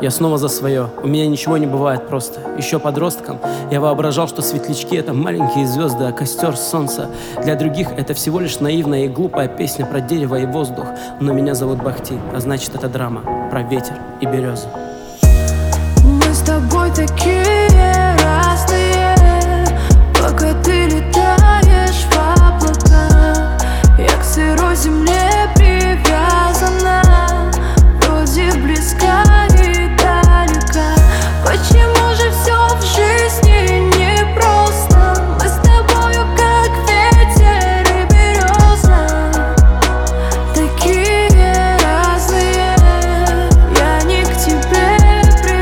Я снова за свое, у меня ничего не бывает просто. Еще подростком я воображал, что светлячки — это маленькие звезды, а костер — солнце. Для других это всего лишь наивная и глупая песня про дерево и воздух. Но меня зовут Бахти, а значит это драма про ветер и березы. Мы с тобой такие разные, пока ты летаешь в облаках. Я к сырой земле привязана, вроде близка и далека. Почему же все в жизни непросто? Мы с тобою как ветер и береза, такие разные, я не к тебе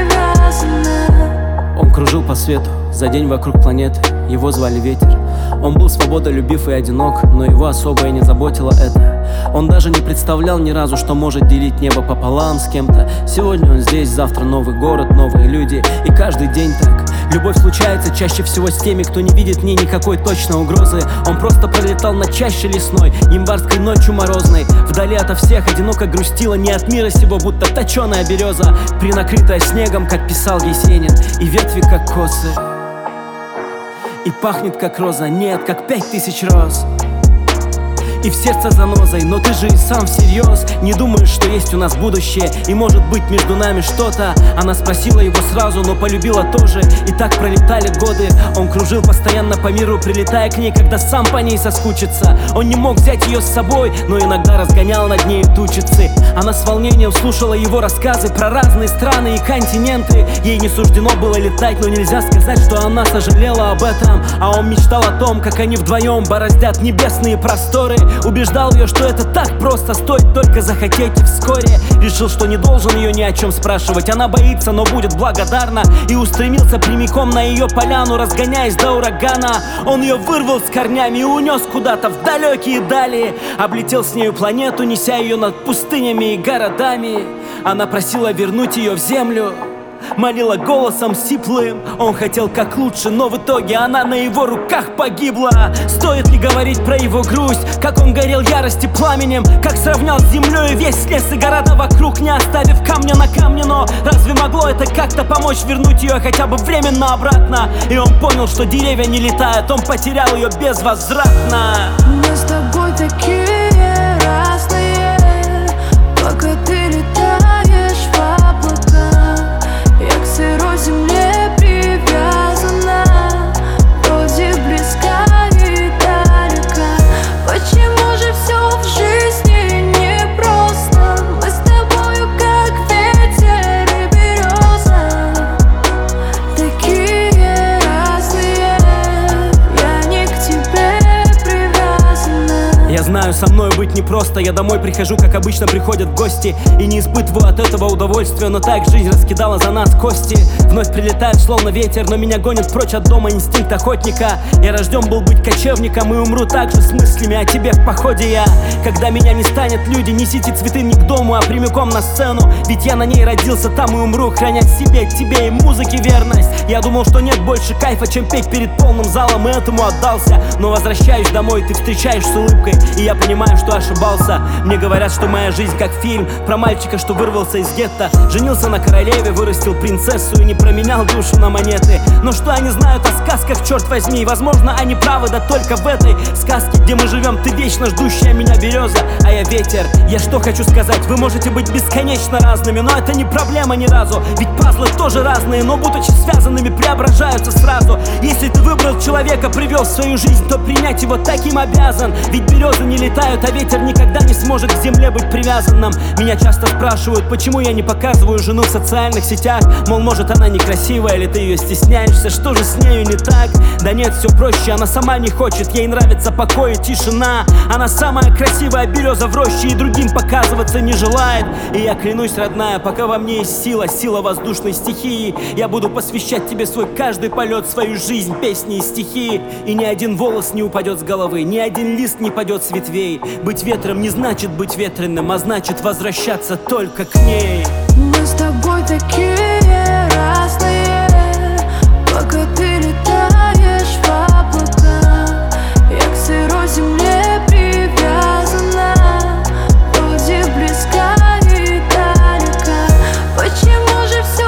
привязана. Он кружил по свету за день вокруг планеты, его звали Ветер. Он был свободолюбив и одинок, но его особо и не заботило это. Он даже не представлял ни разу, что может делить небо пополам с кем-то. Сегодня он здесь, завтра новый город, новые люди, и каждый день так. Любовь случается чаще всего с теми, кто не видит в ней никакой точной угрозы. Он просто пролетал над чащей лесной, январской ночью морозной. Вдали ото всех одиноко грустила, не от мира сего, будто точеная береза, принакрытая снегом, как писал Есенин, и ветви как косы. И пахнет как роза, нет, как 5000 роз. И в сердце занозой, но ты же и сам всерьез не думаешь, что есть у нас будущее, и может быть между нами что-то. Она спросила его сразу, но полюбила тоже. И так пролетали годы. Он кружил постоянно по миру, прилетая к ней, когда сам по ней соскучится. Он не мог взять ее с собой, но иногда разгонял над ней тучицы. Она с волнением слушала его рассказы про разные страны и континенты. Ей не суждено было летать, но нельзя сказать, что она сожалела об этом. А он мечтал о том, как они вдвоем бороздят небесные просторы. Убеждал ее, что это так просто, стоит только захотеть, и вскоре решил, что не должен ее ни о чем спрашивать. Она боится, но будет благодарна, и устремился прямиком на ее поляну, разгоняясь до урагана. Он ее вырвал с корнями и унес куда-то в далекие дали. Облетел с нею планету, неся ее над пустынями и городами. Она просила вернуть ее в землю, молила голосом сиплым. Он хотел как лучше, но в итоге она на его руках погибла. Стоит ли говорить про его грусть, как он горел ярости пламенем, как сравнял с землей весь лес и города вокруг, не оставив камня на камне. Но разве могло это как-то помочь вернуть ее хотя бы временно обратно? И он понял, что деревья не летают, он потерял ее безвозвратно. Мы с тобой такие разные, пока ты летаешь в облаках. Я к сырой земле привязана, вроде близка и далека. Почему же все в жизни непросто? Мы с тобою как ветер и береза, такие разные, я не к тебе привязана. Я знаю, со мной быть непросто. Я домой прихожу, как обычно приходят гости, и не испытываю от этого удовольствия. Но так жизнь раскидала за нас кости. Вновь прилетает словно ветер, но меня гонит прочь от дома инстинкт охотника. Я рожден был быть кочевником и умру также с мыслями о тебе в походе я. Когда меня не станет, люди, несите цветы не к дому, а прямиком на сцену. Ведь я на ней родился, там и умру, храня себе, тебе и музыке верность. Я думал, что нет больше кайфа, чем петь перед полным залом, и этому отдался. Но возвращаюсь домой, ты встречаешь с улыбкой, и я понимаю, что ошибался. Мне говорят, что моя жизнь как фильм про мальчика, что вырвался из гетто, женился на королеве, вырастил принцессу и не променял душу на монеты. Но что они знают о сказках, черт возьми? Возможно, они правы, да только в этой сказке, где мы живем, ты вечно ждущая меня береза, а я ветер. Я что хочу сказать, вы можете быть бесконечно разными, но это не проблема ни разу. Ведь пазлы тоже разные, но будучи связанными, преображаются сразу. Если ты выбрал человека, привел в свою жизнь, то принять его таким обязан. Ведь березы не летают, а ветер никогда не сможет к земле быть привязанным. Меня часто спрашивают, почему я не показываю жену в социальных сетях. Мол, может она некрасивая, или ты ее стесняешься, что же с нею не так? Да нет, все проще, она сама не хочет, ей нравится покой и тишина. Она самая красивая береза в роще и другим показываться не желает. И я клянусь, родная, пока во мне есть сила, сила воздушной стихии, я буду посвящать тебе свой каждый полет, свою жизнь, песни и стихи. И ни один волос не упадет с головы, ни один лист не падет с ветвей. Быть ветром не значит быть ветреным, а значит возвращаться только к ней. Мы с тобой такие разные, пока ты летаешь в облаках. Я к сырой земле привязана, вроде близка и далека. Почему же все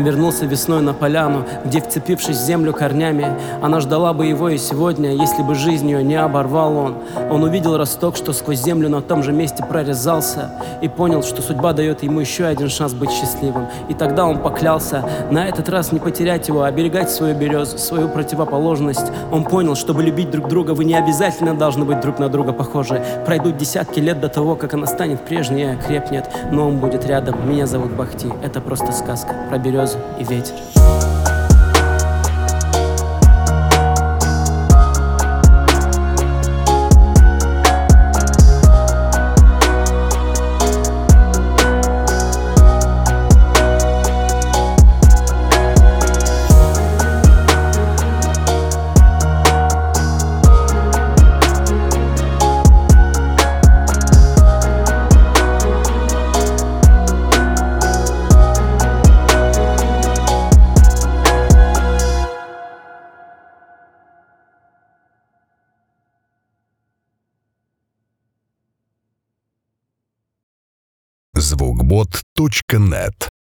вернулся весной на поляну, где, вцепившись в землю корнями, она ждала бы его и сегодня, если бы жизнь ее не оборвал он. Он увидел росток, что сквозь землю на том же месте прорезался, и понял, что судьба дает ему еще один шанс быть счастливым. И тогда он поклялся на этот раз не потерять его, а оберегать свою березу, свою противоположность. Он понял, чтобы любить друг друга, вы не обязательно должны быть друг на друга похожи. Пройдут десятки лет до того, как она станет прежней и окрепнет, но он будет рядом. Меня зовут Бахти. Это просто сказка про березу и ветер. Звукбот.нет